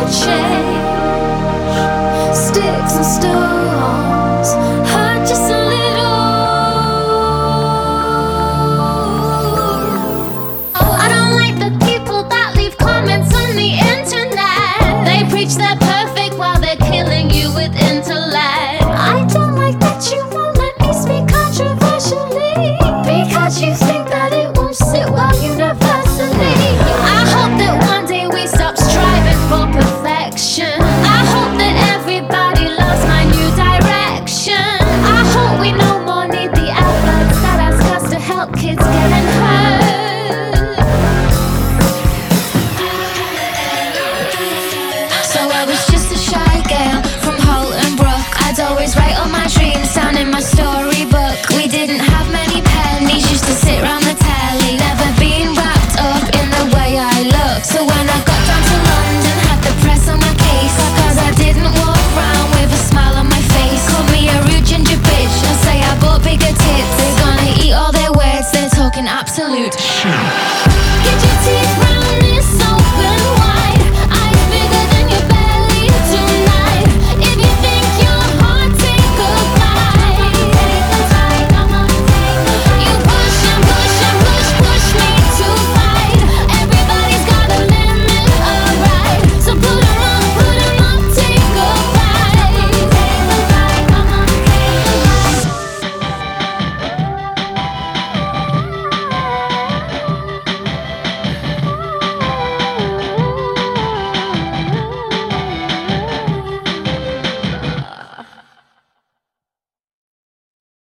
change. Sticks and stones hurt just a little. I don't like the people that leave comments on the internet. They preach they're perfect while they're killing you with intellect. I don't like that you won't let me speak controversially, because you think that it won't sit well universally. I hope that one day we stop striving for perfection. I hope that everybody loves my new direction. I hope we no more need the outlets that ask us to help kids getting hurt. So I was just a shy girl from Holton Brook. I'd always write all my dreams down in my storybook. We didn't have many pennies, used to sit round the telly, never been wrapped up in the way I look. So when I got down to London, had the press on my case, cause I didn't walk round with a smile on my face. Call me a rude ginger bitch, I say I bought bigger tits. They're gonna eat all their words, they're talking absolute shit.